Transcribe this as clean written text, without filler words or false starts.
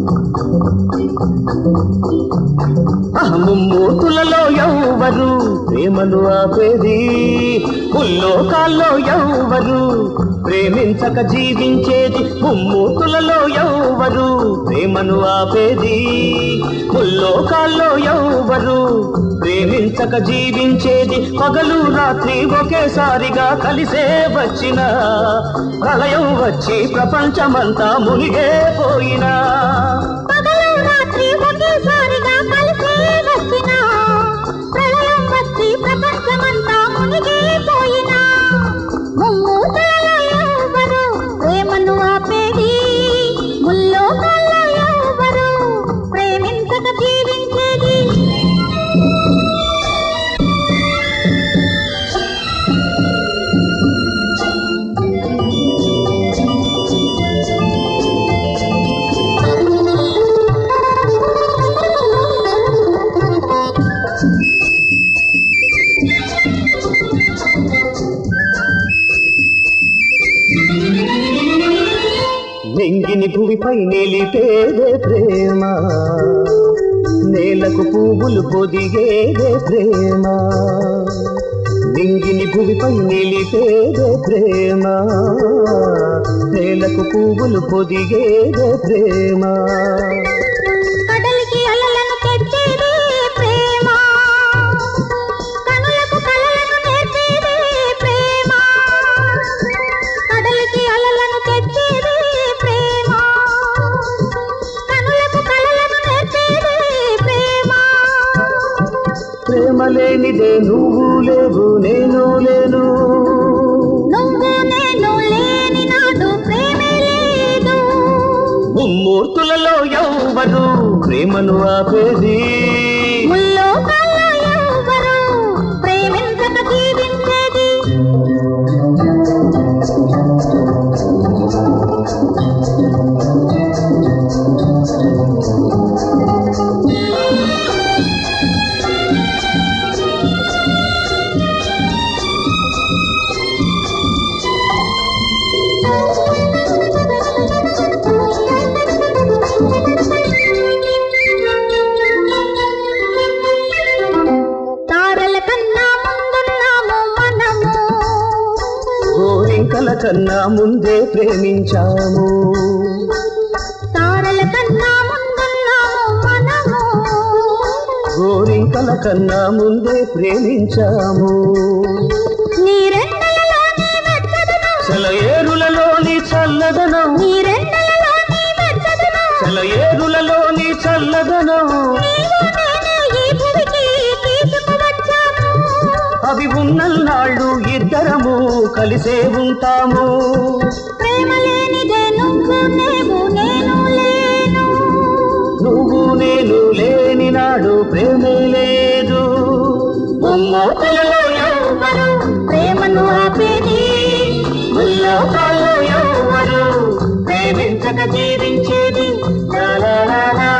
ముమ్మూర్తులలో ఎవరు ప్రేమను ఆపేది ముల్లోకాల్లో ఎవరు ప్రేమించక జీవించేది ముమ్మూర్తులలో ఎవరు ప్రేమను ఆపేది ముల్లోకాల్లో ఎవరు ప్రేమించక జీవించేది పగలు రాత్రి ఒకేసారిగా కలిసే వచ్చిన ప్రళయం వచ్చి ప్రపంచమంతా మునిగే పోయినా పగలు రాత్రి ఒకేసారిగా కలిసే వచ్చిన ప్రళయం వచ్చి ప్రపంచమంతా మునిగే పోయినా ముమ్మూర్తులలో ఎవరు ప్రేమను ఆపేది ముల్లోకాల్లో ఎవరు ప్రేమించక జీవించేది నింగిని భూమిపై నిలిపేదే ప్రేమ నేలకు పువ్వులు పొదిగేదే ప్రేమ నింగిని భూమిపై నిలిపేదే ప్రేమ నేలకు పువ్వులు పొదిగేదే ప్రేమ కడలికి అలలను తెచ్చేదే ప్రేమ కనులకు కలలను నేర్చేదే ప్రేమ కడలికి అలలను తెచ్చేదే ప్రేమ కనులకు కలలను నేర్చేదే ప్రేమ ప్రేమ లేనిదే నువ్వు లేవు నేను లేను నువ్వు నేను లేని నాడు ప్రేమే లేదు ముమ్మూర్తులలో ఎవరు ప్రేమను ఆపేది ముల్లోకాల్లో ఎవరు ప్రేమించక జీవించేది తారల కన్నా ముందున్నాము మనము గోరింకల కన్నా ముందే ప్రేమించాము తారల కన్నా ముందున్నాము మనము గోరింకల కన్నా ముందే ప్రేమించాము నీరెండలలోని వెచ్చదనం సెలయేరులలోని చల్లదనం నీరెండలలోని వెచ్చదనం సెలయేరులలోని చల్లదనం నీవు నేనే ఈ భూమికి తీసుకువచ్చాను అవి ఉన్నన్నాళ్ళు ఇద్దరము కలిసే ఉంటాము ప్రేమ లేనిదే నువ్వు నేను లేను నువ్వు నేను లేని నాడు ప్రేమే లేదు ముమ్మూర్తులలో ఎవరు ప్రేమను ఆపేది ముల్లోకాల్లో ఎవరు ప్రేమించక జీవించేది లా లా లా లా.